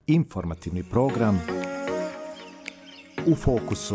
Informativni program U fokusu.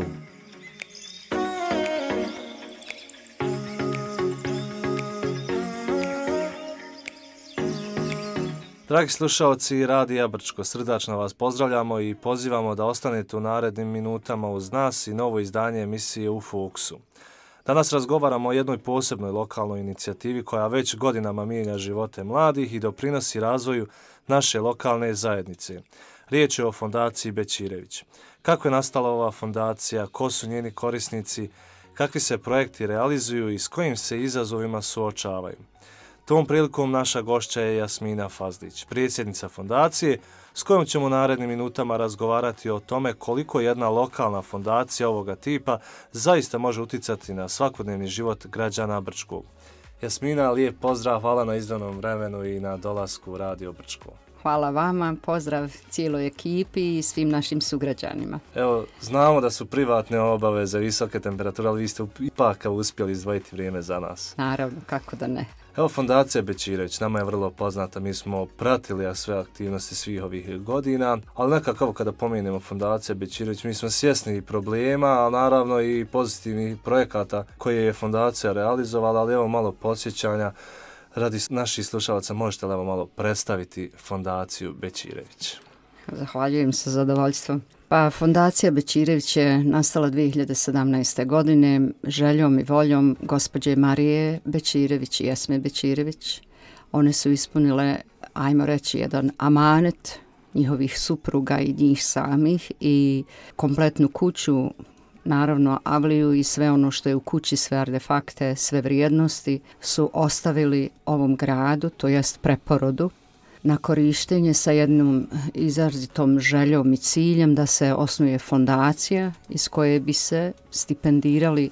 Dragi slušalci Radija Brčko, srdačno vas pozdravljamo i pozivamo da ostanete u narednim minutama uz nas i novo izdanje emisije U fokusu. Danas razgovaramo o jednoj posebnoj lokalnoj inicijativi koja već godinama mijenja živote mladih i doprinosi razvoju naše lokalne zajednice. Riječ je o fondaciji Bećirević. Kako je nastala ova fondacija, ko su njeni korisnici, kakvi se projekti realizuju i s kojim se izazovima suočavaju. Tom prilikom naša gošća je Jasmina Fazlić, predsjednica fondacije, s kojom ćemo u narednim minutama razgovarati o tome koliko jedna lokalna fondacija ovoga tipa zaista može uticati na svakodnevni život građana Brčkog. Jasmina, lijep pozdrav, hvala na izdvojenom vremenu i na dolasku u Radio Brčko. Hvala vama, pozdrav cijeloj ekipi i svim našim sugrađanima. Evo, znamo da su privatne obaveze, visoke temperature, ali vi ste ipak uspjeli izdvojiti vrijeme za nas. Naravno, kako da ne. Evo, fondacija Bećirević, nama je vrlo poznata, mi smo pratili sve aktivnosti svih ovih godina, ali nekako kada pomenemo fondacija Bećirević, mi smo svjesni problema, ali naravno i pozitivnih projekata koje je fondacija realizovala, ali evo malo podsjećanja. Radi naših slušalaca, možete li evo malo predstaviti fondaciju Bećirević? Zahvaljujem se zadovoljstvom. Pa fondacija Bećirević je nastala 2017. godine željom i voljom gospođe Marije Bećirević i Esme Bećirević. One su ispunile, ajmo reći, jedan amanet njihovih supruga i njih samih i kompletnu kuću, naravno avliju i sve ono što je u kući, sve artefakte, sve vrijednosti su ostavili ovom gradu, to jest preporodu, na korištenje sa jednom izrazitom željom i ciljem da se osnuje fondacija iz koje bi se stipendirali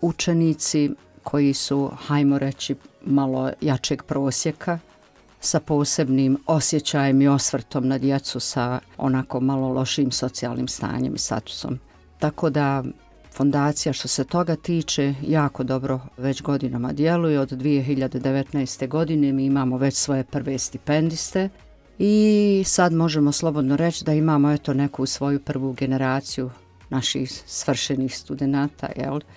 učenici koji su, hajmo reći, malo jačeg prosjeka, sa posebnim osjećajem i osvrtom na djecu sa onako malo lošim socijalnim stanjem i statusom. Tako da fondacija što se toga tiče jako dobro već godinama djeluje. Od 2019. godine mi imamo već svoje prve stipendiste i sad možemo slobodno reći da imamo neku svoju prvu generaciju naših svršenih studenata,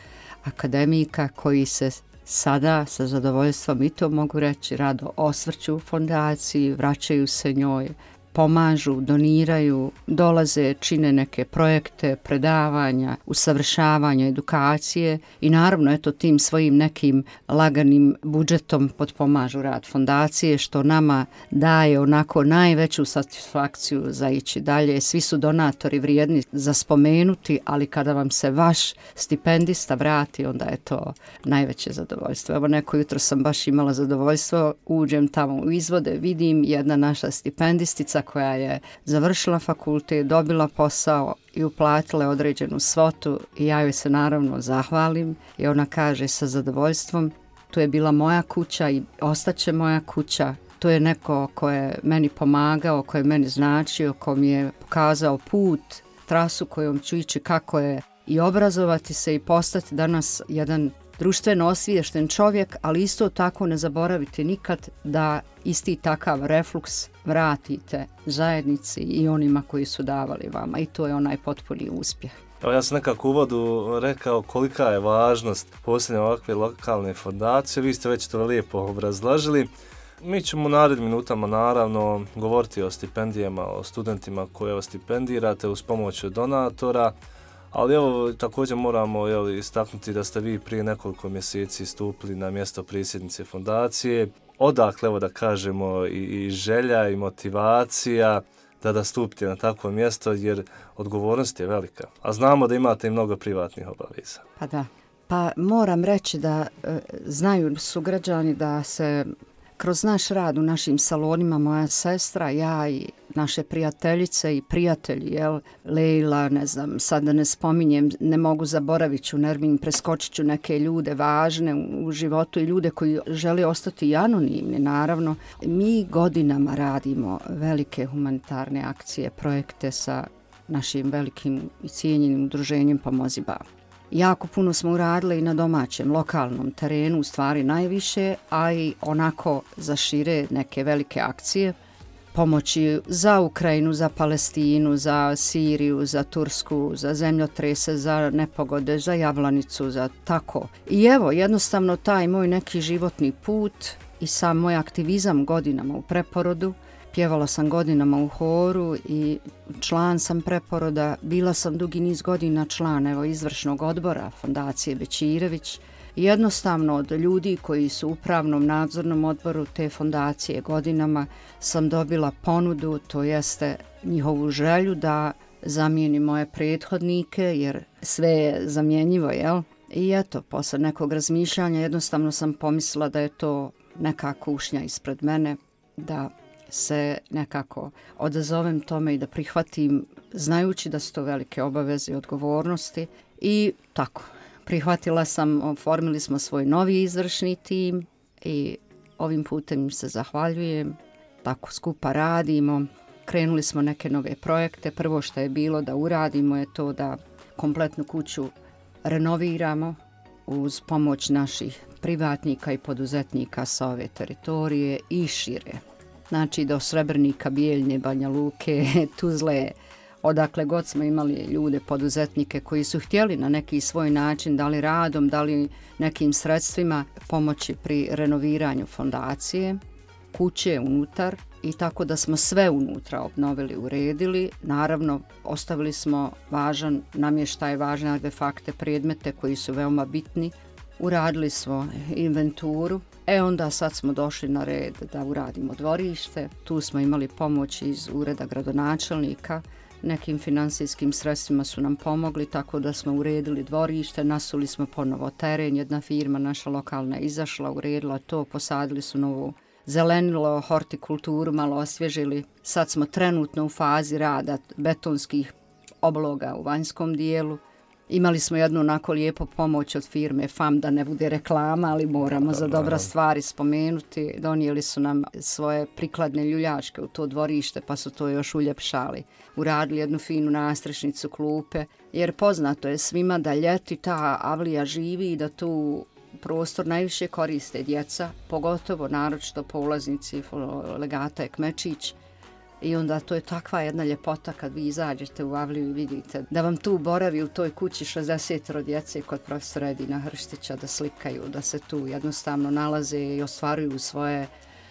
akademika koji se sada sa zadovoljstvom, i to mogu reći, rado osvrću u fondaciji, vraćaju se njoj, pomažu, doniraju, dolaze, čine neke projekte, predavanja, usavršavanja, edukacije i naravno tim svojim nekim laganim budžetom potpomažu rad fondacije, što nama daje onako najveću satisfakciju za ići dalje. Svi su donatori vrijedni za spomenuti, ali kada vam se vaš stipendista vrati, onda je to najveće zadovoljstvo. Evo, neko jutro sam baš imala zadovoljstvo, uđem tamo u izvode, vidim jedna naša stipendistica koja je završila fakultet, dobila posao i uplatila određenu svotu i ja joj se naravno zahvalim i ona kaže sa zadovoljstvom: to je bila moja kuća i ostaće moja kuća. To je neko ko je meni pomagao, ko je meni značio, ko mi je pokazao put, trasu kojom ću ići, kako je i obrazovati se i postati danas jedan društveno osviješten čovjek, ali isto tako ne zaboravite nikad da isti takav refluks vratite zajednici i onima koji su davali vama, i to je onaj potpuni uspjeh. Evo, ja sam nekako u uvodu rekao kolika je važnost posljednje ovakve lokalne fondacije, vi ste već to lijepo obrazložili. Mi ćemo u narednim minutama naravno govoriti o stipendijama, o studentima koje stipendirate uz pomoć donatora. Ali evo, također moramo istaknuti da ste vi prije nekoliko mjeseci stupili na mjesto predsjednice fondacije. Odakle, evo da kažemo, i želja i motivacija da stupite na takvo mjesto, jer odgovornost je velika. A znamo da imate i mnogo privatnih obaveza. Pa da. Pa moram reći da znaju sugrađani da se kroz naš rad u našim salonima, moja sestra, ja i naše prijateljice i prijatelji, Lejla, ne znam, sad da ne spominjem, ne mogu zaboraviti ću, Nermin, preskočit ću neke ljude važne u životu i ljude koji žele ostati anonimni, naravno. Mi godinama radimo velike humanitarne akcije, projekte sa našim velikim i cijenjenim udruženjem Pomozi Babo. Jako puno smo uradili i na domaćem, lokalnom terenu, u stvari najviše, a i onako za šire neke velike akcije. pomoći za Ukrajinu, za Palestinu, za Siriju, za Tursku, za zemljotrese, za nepogode, za Javlanicu, za tako. I evo, jednostavno taj moj neki životni put i sam moj aktivizam godinama u preporodu. Pjevala sam godinama u horu i član sam preporoda. Bila sam dugi niz godina član izvršnog odbora Fondacije Bećirević. Jednostavno od ljudi koji su u upravnom nadzornom odboru te fondacije godinama sam dobila ponudu, to jeste njihovu želju da zamijeni moje prethodnike, jer sve je zamjenjivo, jel? I eto, posle nekog razmišljanja jednostavno sam pomislila da je to neka kušnja ispred mene, da se nekako odazovem tome i da prihvatim, znajući da su to velike obaveze i odgovornosti. I tako, prihvatila sam, oformili smo svoj novi izvršni tim i ovim putem im se zahvaljujem. Tako skupa radimo, krenuli smo neke nove projekte. Prvo što je bilo da uradimo je to da kompletnu kuću renoviramo uz pomoć naših privatnika i poduzetnika sa ove teritorije i šire. Znači do Srebrnika, Bijeljne, Banja Luke, Tuzle, odakle god smo imali ljude, poduzetnike koji su htjeli na neki svoj način, da li radom, da li nekim sredstvima, pomoći pri renoviranju fondacije, kuće unutar, i tako da smo sve unutra obnovili, uredili. Naravno, ostavili smo važan namještaj, važne artefakte, predmete koji su veoma bitni. Uradili smo inventuru. Onda sad smo došli na red da uradimo dvorište. Tu smo imali pomoć iz ureda gradonačelnika. Nekim finansijskim sredstvima su nam pomogli, tako da smo uredili dvorište, nasuli smo ponovo teren. Jedna firma naša lokalna je izašla, uredila to, posadili su novu zelenilo, hortikulturu, malo osvježili. Sad smo trenutno u fazi rada betonskih obloga u vanjskom dijelu. Imali smo jednu onako lijepu pomoć od firme FAM, da ne bude reklama, ali moramo za dobra stvari spomenuti. Donijeli su nam svoje prikladne ljuljačke u to dvorište, pa su to još uljepšali. Uradili jednu finu nastrešnicu, klupe, jer poznato je svima da ljeti ta avlija živi i da tu prostor najviše koriste djeca, pogotovo naročito polaznici legata Ekmečić. I onda to je takva jedna ljepota kad vi izađete u avliju i vidite da vam tu boravi u toj kući 60 djece kod profesora Edina Hrštića, da slikaju, da se tu jednostavno nalaze i ostvaruju svoje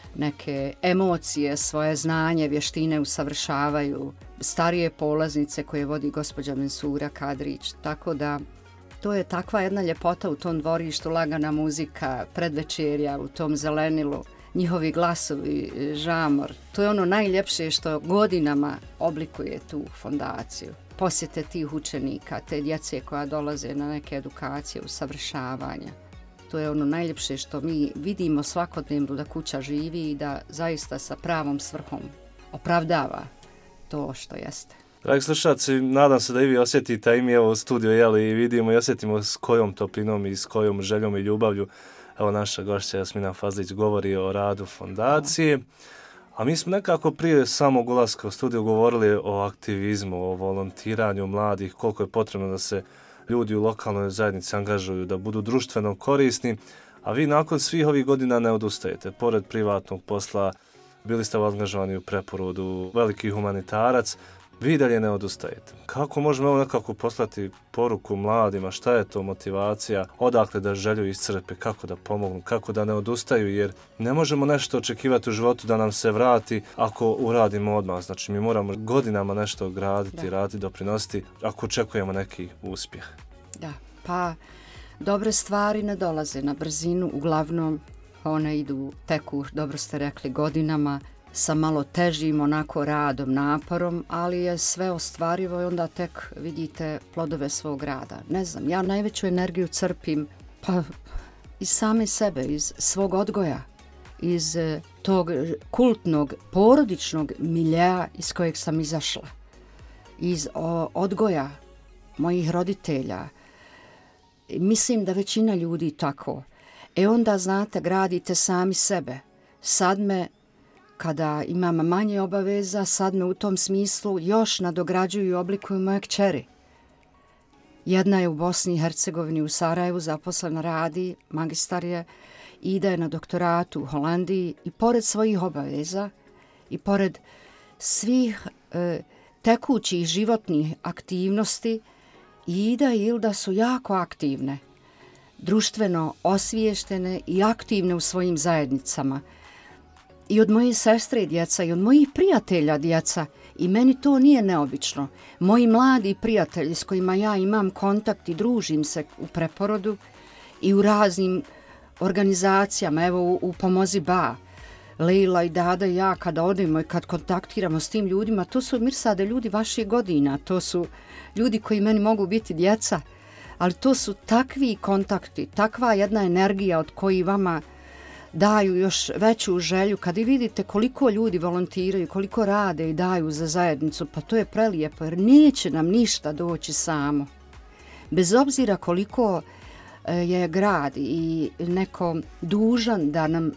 neke emocije, svoje znanje, vještine usavršavaju. Starije polaznice koje vodi gospođa Mensura Kadrić, tako da to je takva jedna ljepota u tom dvorištu, lagana muzika, predvečerja u tom zelenilu, njihovi glasovi, žamor. To je ono najljepše što godinama oblikuje tu fondaciju. Posjete tih učenika, te djece koja dolaze na neke edukacije, usavršavanja. To je ono najljepše što mi vidimo svakodnevno, da kuća živi i da zaista sa pravom svrhom opravdava to što jeste. Dragi slušalci, nadam se da i vi osjetite, i mi evo u studiju i vidimo i osjetimo s kojom toplinom i s kojom željom i ljubavlju evo naša gošća Jasmina Fazlić govori o radu fondacije. A mi smo nekako prije samog ulaska u studiju govorili o aktivizmu, o volontiranju mladih, koliko je potrebno da se ljudi u lokalnoj zajednici angažuju, da budu društveno korisni, a vi nakon svih ovih godina ne odustajete. Pored privatnog posla bili ste angažovani u preporodu, veliki humanitarac, vi dalje ne odustajete. Kako možemo evo nekako poslati poruku mladima, šta je to motivacija, odakle da želju iscrpe, kako da pomognu, kako da ne odustaju, jer ne možemo nešto očekivati u životu da nam se vrati ako uradimo odmah. Znači mi moramo godinama nešto graditi, raditi, doprinositi ako očekujemo neki uspjeh. Da, pa dobre stvari ne dolaze na brzinu, uglavnom one idu, teku, dobro ste rekli, godinama, sa malo težim onako radom, naporom, ali je sve ostvarivo i onda tek vidite plodove svog rada. Ne znam, ja najveću energiju crpim pa iz same sebe, iz svog odgoja, iz tog kultnog, porodičnog miljea iz kojeg sam izašla, iz odgoja mojih roditelja. Mislim da većina ljudi tako. Onda, znate, gradite sami sebe. Sad me, kada imam manje obaveza, sad me u tom smislu još nadograđuju i oblikuju moje kćeri. Jedna je u Bosni i Hercegovini, u Sarajevu, zaposlena, radi, magistar je, ide na doktoratu u Holandiji i pored svojih obaveza i pored svih tekućih životnih aktivnosti. Ida i Ilda su jako aktivne, društveno osviještene i aktivne u svojim zajednicama. I od moje sestre djeca i od mojih prijatelja djeca, i meni to nije neobično. Moji mladi prijatelji s kojima ja imam kontakt i družim se u Preporodu i u raznim organizacijama, evo u Pomozi Ba, Lejla i Dada i ja kada odemo i kad kontaktiramo s tim ljudima, to su Mirsade ljudi vaših godina, to su ljudi koji meni mogu biti djeca, ali to su takvi kontakti, takva jedna energija od koji vama daju još veću želju. Kad i vidite koliko ljudi volontiraju, koliko rade i daju za zajednicu, pa to je prelijepo, jer neće nam ništa doći samo. Bez obzira koliko je grad i neko dužan da nam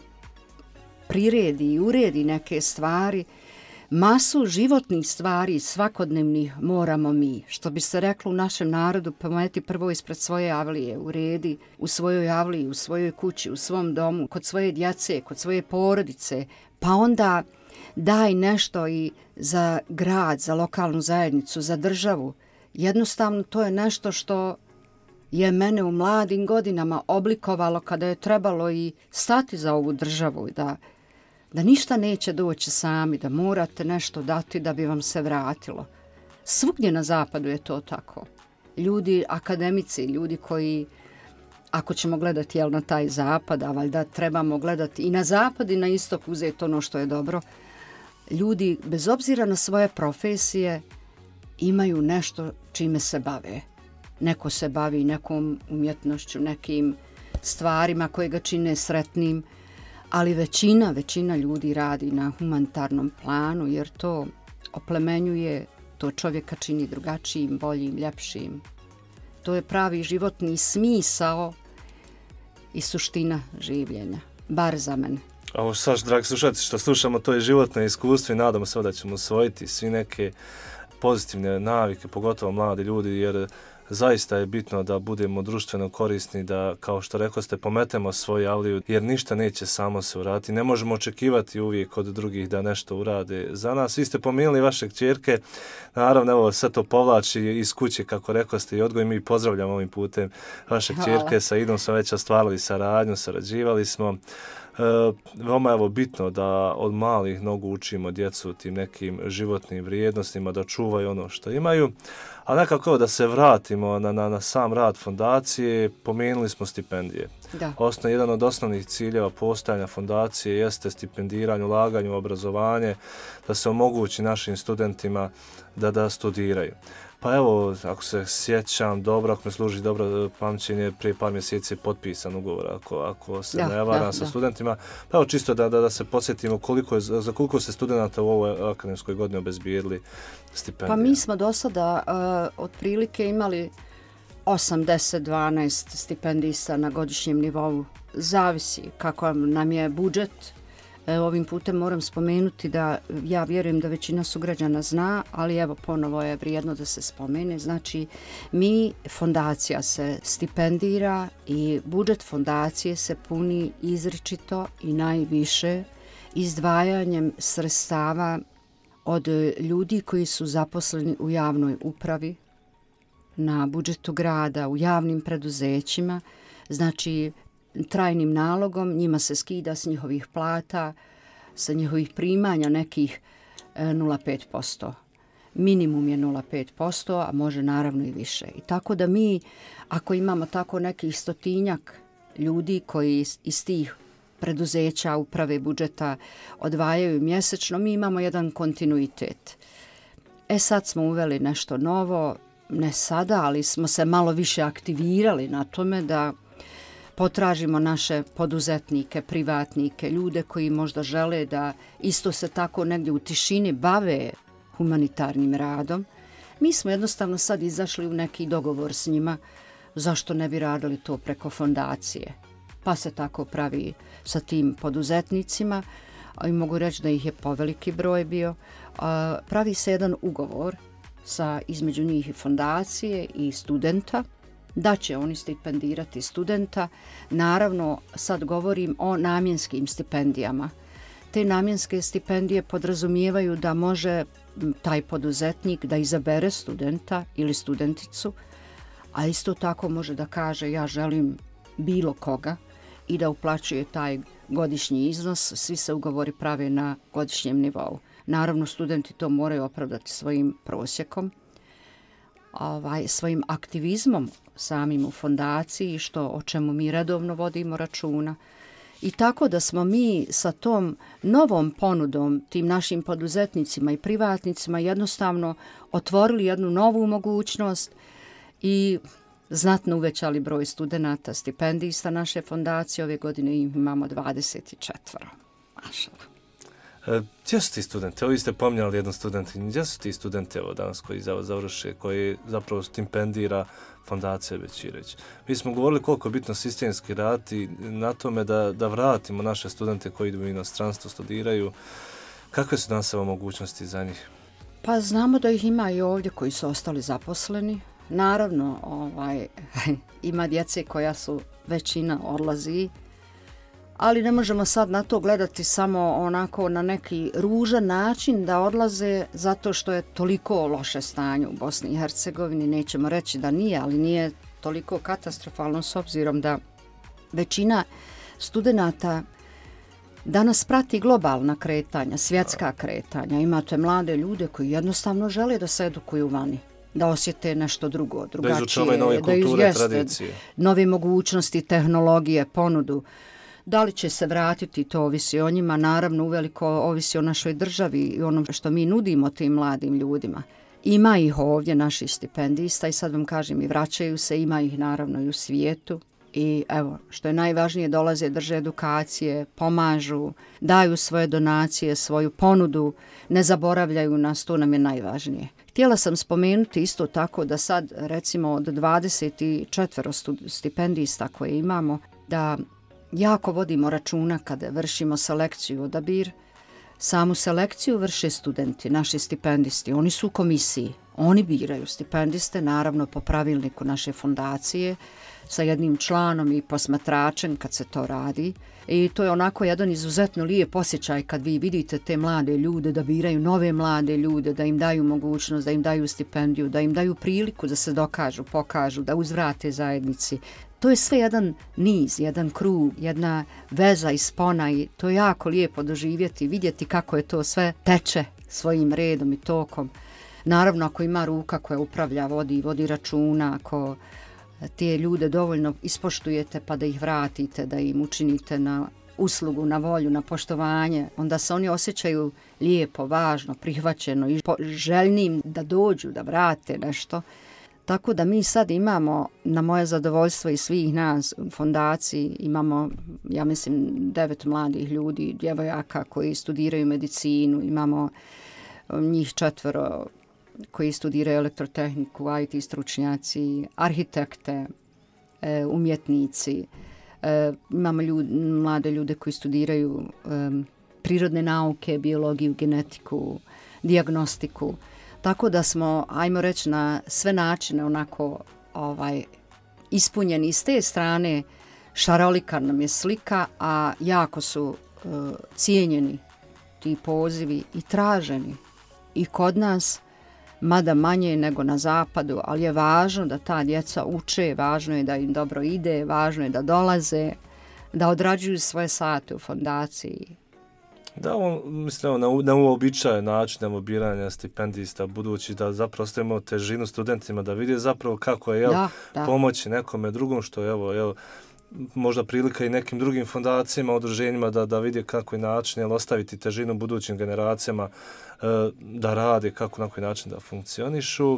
priredi i uredi neke stvari, masu životnih stvari svakodnevnih moramo mi. Što bi se reklo u našem narodu, pometi prvo ispred svoje avlije, uredi u svojoj avliji, u svojoj kući, u svom domu, kod svoje djece, kod svoje porodice, pa onda daj nešto i za grad, za lokalnu zajednicu, za državu. Jednostavno to je nešto što je mene u mladim godinama oblikovalo kada je trebalo i stati za ovu državu, da ništa neće doći sami, da morate nešto dati da bi vam se vratilo. Svugdje na zapadu je to tako. Ljudi, akademici, ljudi koji, ako ćemo gledati na taj zapad, a valjda trebamo gledati i na zapad i na istok, uzeti ono što je dobro, ljudi, bez obzira na svoje profesije, imaju nešto čime se bave. Neko se bavi nekom umjetnošću, nekim stvarima koje ga čine sretnim, ali većina ljudi radi na humanitarnom planu, jer to oplemenjuje, to čovjeka čini drugačijim, boljim, ljepšim. To je pravi životni smisao i suština življenja, bar za mene. A ovo sad, dragi slušatelji, što slušamo, to je životno iskustvo i nadamo se da ćemo usvojiti svi neke pozitivne navike, pogotovo mladi ljudi, jer zaista je bitno da budemo društveno korisni, da, kao što rekoste, pometemo svoju avliju, jer ništa neće samo se uraditi. Ne možemo očekivati uvijek od drugih da nešto urade za nas. Vi ste pomenuli vaše kćerke, naravno, evo, sad to povlači iz kuće, kako rekoste, i odgoj. Mi pozdravljamo ovim putem vaše kćerke. Sa Idom smo već ostvarili saradnju, sarađivali smo. Veoma je bitno da od malih nogu učimo djecu tim nekim životnim vrijednostima, da čuvaju ono što imaju. A nekako da se vratimo na sam rad fondacije, pomenuli smo stipendije. Jedan od osnovnih ciljeva postojanja fondacije jeste stipendiranje, ulaganje u obrazovanje, da se omogući našim studentima da studiraju. Pa evo, ako se sjećam dobro, ako me služi dobro pamćenje, prije par mjeseci je potpisan ugovor, ako se ne varam, sa studentima. Pa evo, čisto da se podsjetimo za koliko se studenta u ovoj akademskoj godini obezbijedili stipendije. Pa mi smo do sada otprilike imali 8-10-12 stipendista na godišnjem nivou. Zavisi kako nam je budžet. Ovim putem moram spomenuti da ja vjerujem da većina sugrađana zna, ali evo ponovo je vrijedno da se spomene. Znači, fondacija se stipendira i budžet fondacije se puni izričito i najviše izdvajanjem sredstava od ljudi koji su zaposleni u javnoj upravi, na budžetu grada, u javnim preduzećima. Znači, trajnim nalogom njima se skida s njihovih plata, sa njihovih primanja nekih 0,5%. Minimum je 0,5%, a može naravno i više. I tako da mi, ako imamo tako nekih 100-tinjak ljudi koji iz tih preduzeća, uprave, budžeta odvajaju mjesečno, mi imamo jedan kontinuitet. Sad smo uveli nešto novo, ne sada, ali smo se malo više aktivirali na tome da potražimo naše poduzetnike, privatnike, ljude koji možda žele da isto se tako negdje u tišini bave humanitarnim radom. Mi smo jednostavno sad izašli u neki dogovor s njima, zašto ne bi radili to preko fondacije. Pa se tako pravi sa tim poduzetnicima, i mogu reći da ih je poveliki broj bio. Pravi se jedan ugovor između njih i fondacije i studenta, da će oni stipendirati studenta. Naravno, sad govorim o namjenskim stipendijama. te namjenske stipendije podrazumijevaju da može taj poduzetnik da izabere studenta ili studenticu, a isto tako može da kaže ja želim bilo koga i da uplaćuje taj godišnji iznos. Svi se ugovori prave na godišnjem nivou. Naravno, studenti to moraju opravdati svojim prosjekom, svojim aktivizmom samim u fondaciji, o čemu mi redovno vodimo računa. I tako da smo mi sa tom novom ponudom, tim našim poduzetnicima i privatnicima jednostavno otvorili jednu novu mogućnost i znatno uvećali broj studenata, stipendista naše fondacije. Ove godine imamo 24. Mašala. Gdje su ti studenti? Evo vi ste pominjali jednu studenti. Gdje su ti studenti danas koji završe, koji zapravo stipendira Fondacija Bećirević? Mi smo govorili koliko je bitno sistemski raditi na tome da vratimo naše studente koji idu u inostranstvo, studiraju. Kakve su danas mogućnosti za njih? Pa znamo da ih ima i ovdje koji su ostali zaposleni. Naravno, ima djece koja su većina odlazi, ali ne možemo sad na to gledati samo onako na neki ružan način da odlaze zato što je toliko loše stanje u Bosni i Hercegovini. Nećemo reći da nije, ali nije toliko katastrofalno s obzirom da većina studenata danas prati globalna kretanja, svjetska kretanja. Imate mlade ljude koji jednostavno žele da se edukuju vani, da osjete nešto drugo, drugačije, da izučavaju nove kulture, tradicije, nove mogućnosti, tehnologije, ponudu. Da li će se vratiti, to ovisi o njima, naravno uveliko ovisi o našoj državi i ono što mi nudimo tim mladim ljudima. Ima ih ovdje, naših stipendista, i sad vam kažem, i vraćaju se, ima ih naravno i u svijetu. I evo, što je najvažnije, dolaze, drže edukacije, pomažu, daju svoje donacije, svoju ponudu, ne zaboravljaju nas, to nam je najvažnije. Htjela sam spomenuti isto tako da sad, recimo, od 24 stipendista koje imamo, da jako vodimo računa kada vršimo selekciju, odabir. Samu selekciju vrše studenti, naši stipendisti. Oni su u komisiji. Oni biraju stipendiste, naravno po pravilniku naše fondacije, sa jednim članom i posmatračem kad se to radi. I to je onako jedan izuzetno lijep osjećaj kad vi vidite te mlade ljude, da biraju nove mlade ljude, da im daju mogućnost, da im daju stipendiju, da im daju priliku da se dokažu, pokažu, da uzvrate zajednici. To je sve jedan niz, jedan krug, jedna veza i spona i to je jako lijepo doživjeti, vidjeti kako je to sve teče svojim redom i tokom. Naravno, ako ima ruka koja upravlja, vodi računa, ako te ljude dovoljno ispoštujete pa da ih vratite, da im učinite na uslugu, na volju, na poštovanje, onda se oni osjećaju lijepo, važno, prihvaćeno i željnim da dođu, da vrate nešto. Tako da mi sad imamo, na moje zadovoljstvo i svih nas u fondaciji, imamo, ja mislim, 9 mladih ljudi, djevojaka koji studiraju medicinu, imamo njih 4 koji studiraju elektrotehniku, IT stručnjaci, arhitekte, umjetnici. Imamo mlade ljude koji studiraju prirodne nauke, biologiju, genetiku, dijagnostiku. Tako da smo, ajmo reći, na sve načine onako ispunjeni. S te strane šarolika nam je slika, a jako su cijenjeni ti pozivi i traženi i kod nas, mada manje nego na zapadu, ali je važno da ta djeca uče, važno je da im dobro ide, važno je da dolaze, da odrađuju svoje sate u fondaciji. Da, mislim, na uobičajen način biranja stipendista, budući da zapravo stavimo težinu studentima, da vide zapravo kako je pomoći nekome drugom, što je možda prilika i nekim drugim fondacijama, udruženjima da vide kako je način, ostaviti težinu budućim generacijama da rade, kako na koji način da funkcionišu.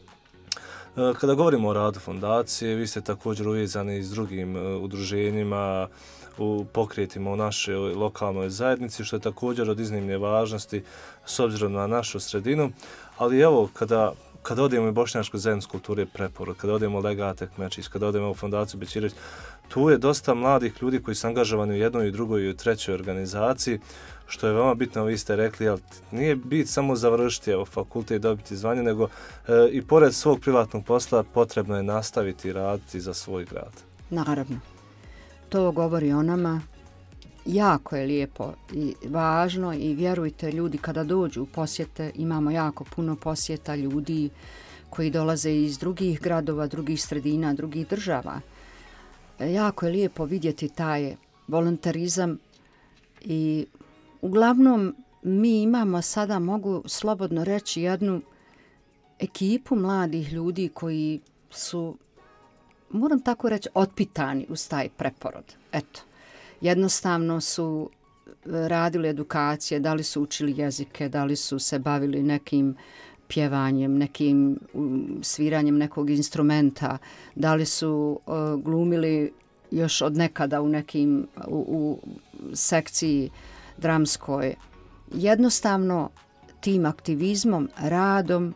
Kada govorimo o radu fondacije, vi ste također uvezani s drugim udruženjima, u pokretima u našoj lokalnoj zajednici, što je također od iznimne važnosti s obzirom na našu sredinu. Ali evo, kada odemo u Bošnjačku zajednicu kulture Preporod, kada odemo u Legatek Mečić, kada odemo u Fondaciju Bećirević, tu je dosta mladih ljudi koji su angažovani u jednoj i drugoj i u trećoj organizaciji, što je veoma bitno, vi ste rekli, ali nije bit samo završiti fakultet i dobiti zvanje, nego i pored svog privatnog posla potrebno je nastaviti raditi za svoj grad. Naravno. To govori o nama jako je lijepo i važno i vjerujte, ljudi kada dođu u posjete, imamo jako puno posjeta ljudi koji dolaze iz drugih gradova, drugih sredina, drugih država. Jako je lijepo vidjeti taj volontarizam i uglavnom mi imamo sada, mogu slobodno reći, jednu ekipu mladih ljudi koji su, moram tako reći, otpitani uz taj preporod. Eto, jednostavno su radili edukacije, da li su učili jezike, da li su se bavili nekim pjevanjem, nekim sviranjem nekog instrumenta, da li su glumili još od nekada u nekim u sekciji dramskoj. Jednostavno tim aktivizmom, radom,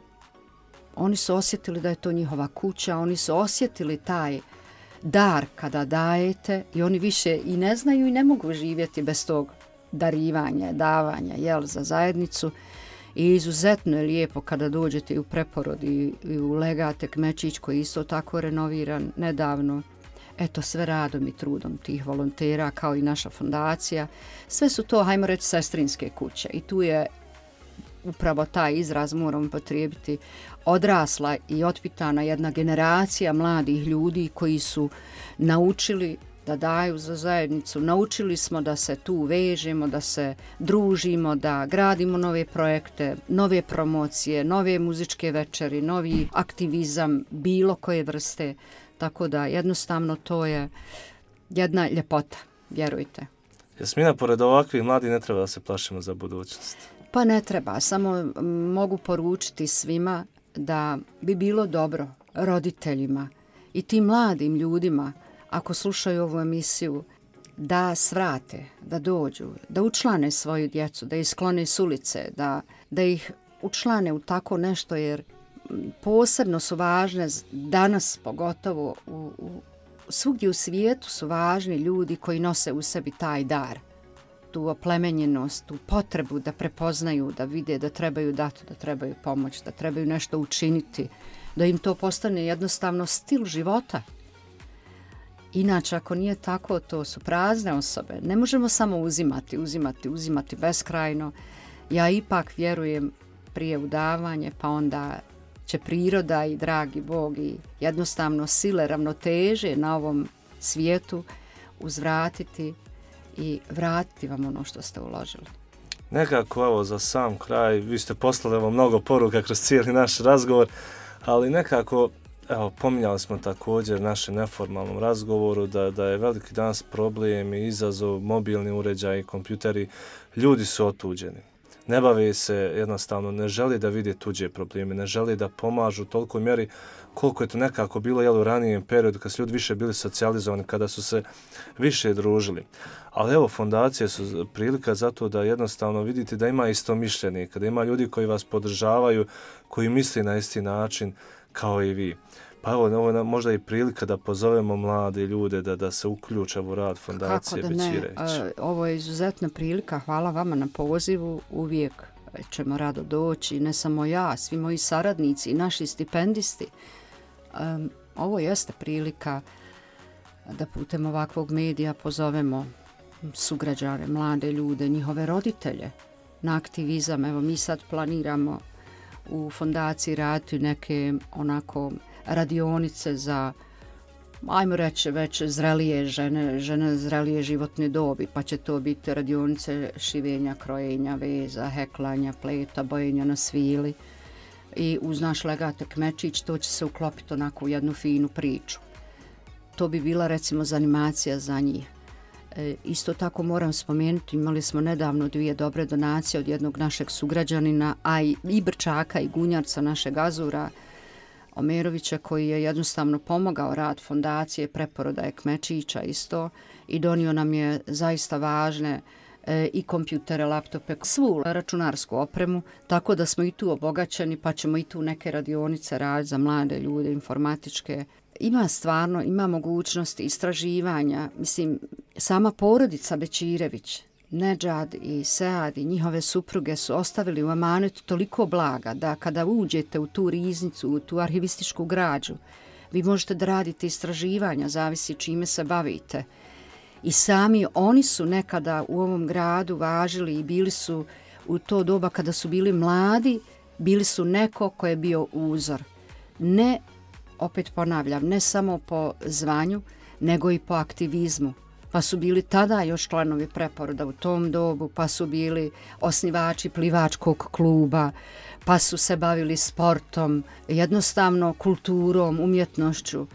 oni su osjetili da je to njihova kuća, oni su osjetili taj dar kada dajete i oni više i ne znaju i ne mogu živjeti bez tog darivanja, davanja, za zajednicu. I izuzetno je lijepo kada dođete u Preporod i u Legate Kmečić koji je isto tako renoviran nedavno. Eto, sve radom i trudom tih volontera kao i naša fondacija. Sve su to, hajmo reći, sestrinske kuće i tu je upravo taj izraz, moramo potrijebiti, odrasla i otpitana jedna generacija mladih ljudi koji su naučili da daju za zajednicu. Naučili smo da se tu vežemo, da se družimo, da gradimo nove projekte, nove promocije, nove muzičke večeri, novi aktivizam bilo koje vrste. Tako da jednostavno to je jedna ljepota, vjerujte. Jasmina, pored ovakvih mladih ne treba da se plašimo za budućnost. Pa ne treba, samo mogu poručiti svima da bi bilo dobro roditeljima i tim mladim ljudima, ako slušaju ovu emisiju, da svrate, da dođu, da učlane svoju djecu, da ih sklone s ulice, da ih učlane u tako nešto, jer posebno su važne danas, pogotovo svugdje u svijetu su važni ljudi koji nose u sebi taj dar, tu oplemenjenost, tu potrebu da prepoznaju, da vide da trebaju dati, da trebaju pomoć, da trebaju nešto učiniti, da im to postane jednostavno stil života. Inače, ako nije tako, to su prazne osobe. Ne možemo samo uzimati beskrajno. Ja ipak vjerujem prije u davanje, pa onda će priroda i dragi Bog i jednostavno sile ravnoteže na ovom svijetu uzvratiti i vratiti vam ono što ste uložili. Nekako, evo, za sam kraj, vi ste poslali mnogo poruka kroz cijeli naš razgovor, ali nekako, evo, pominjali smo također našem neformalnom razgovoru da je veliki danas problem i izazov mobilni uređaji, kompjuteri, ljudi su otuđeni. Ne bave se, jednostavno ne želi da vide tuđe probleme, ne želi da pomažu u tolikoj mjeri koliko je to nekako bilo u ranijem periodu kad su ljudi više bili socijalizovani, kada su se više družili. Ali evo, fondacije su prilika za to da jednostavno vidite da ima istomišljenika, da ima ljudi koji vas podržavaju, koji misli na isti način kao i vi. Pa evo, ovo je možda i prilika da pozovemo mlade ljude da se uključe u rad fondacije Bećirević. Ovo je izuzetna prilika, hvala vama na pozivu, uvijek ćemo rado doći, ne samo ja, svi moji saradnici i naši stipendisti. Ovo jeste prilika da putem ovakvog medija pozovemo sugrađane, mlade ljude, njihove roditelje na aktivizam. Evo, mi sad planiramo u fondaciji raditi neke onako radionice za, ajmo reći, već zrelije žene zrelije životne dobi, pa će to biti radionice šivenja, krojenja, veza, heklanja, pleta, bojenja na svili. I uz naš Legate Kmečić to će se uklopiti onako u jednu finu priču. To bi bila recimo animacija za njih. Isto tako moram spomenuti, imali smo nedavno 2 dobre donacije od jednog našeg sugrađanina, a i Brčaka i Gunjarca, našeg Azura Omerovića, koji je jednostavno pomogao rad fondacije Preporoda Kmečića isto i donio nam je zaista važne i kompjutere, laptope, svu računarsku opremu, tako da smo i tu obogaćeni, pa ćemo i tu neke radionice raditi za mlade ljude, informatičke. Ima mogućnosti istraživanja. Mislim, sama porodica Bećirević, Nedžad i Sead i njihove supruge su ostavili u amanetu toliko blaga da kada uđete u tu riznicu, u tu arhivističku građu, vi možete da radite istraživanja, zavisi čime se bavite. I sami oni su nekada u ovom gradu važili i bili su u to doba kada su bili mladi, bili su neko ko je bio uzor. Ne, opet ponavljam, ne samo po zvanju, nego i po aktivizmu. Pa su bili tada još članovi Preporoda u tom dobu, pa su bili osnivači plivačkog kluba, pa su se bavili sportom, jednostavno kulturom, umjetnošću.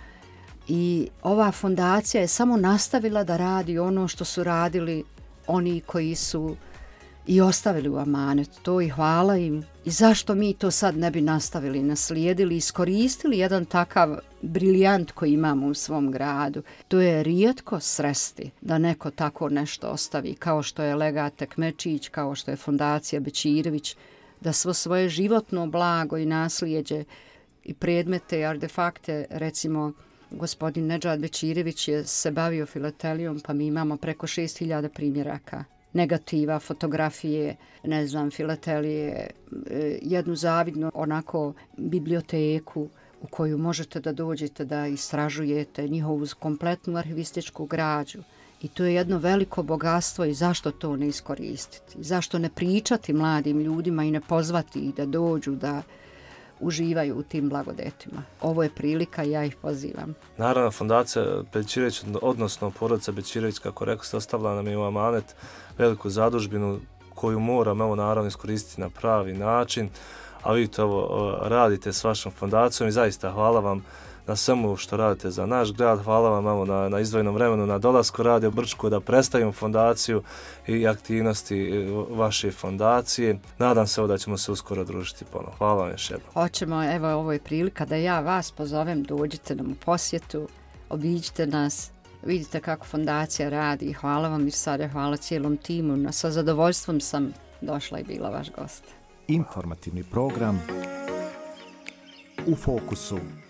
I ova fondacija je samo nastavila da radi ono što su radili oni koji su i ostavili u amanet. To i hvala im. I zašto mi to sad ne bi nastavili, naslijedili, iskoristili jedan takav briljant koji imamo u svom gradu. To je rijetko sresti da neko tako nešto ostavi, kao što je Legat Tekmečić, kao što je fondacija Bećirević, da svo svoje životno blago i naslijeđe i predmete i artefakte, recimo gospodin Nedžad Bećirević je se bavio filatelijom, pa mi imamo preko 6000 primjeraka. Negativa, fotografije, ne znam, filatelije, jednu zavidnu onako biblioteku u koju možete da dođete da istražujete njihovu kompletnu arhivističku građu. I to je jedno veliko bogatstvo i zašto to ne iskoristiti? Zašto ne pričati mladim ljudima i ne pozvati ih da dođu, da uživaju u tim blagodetima. Ovo je prilika i ja ih pozivam. Naravno, fondacija Bećirević, odnosno porodica Bećirević, kako rekao ste, ostavila nam je u amanet veliku zadužbinu koju moramo naravno iskoristiti na pravi način, a vi to radite s vašom fondacijom i zaista hvala vam na svemu što radite za naš grad, hvala vam na izdvojenom vremenu, na dolasku Radio Brčko, da predstavimo fondaciju i aktivnosti vaše fondacije. Nadam se da ćemo se uskoro družiti ponovno. Hvala vam još jednom. Hoćemo, evo ovo je prilika da ja vas pozovem, dođite nam u posjetu, obiđite nas, vidite kako fondacija radi i hvala vam i sada hvala cijelom timu. Sa zadovoljstvom sam došla i bila vaš gost. Informativni program U fokusu.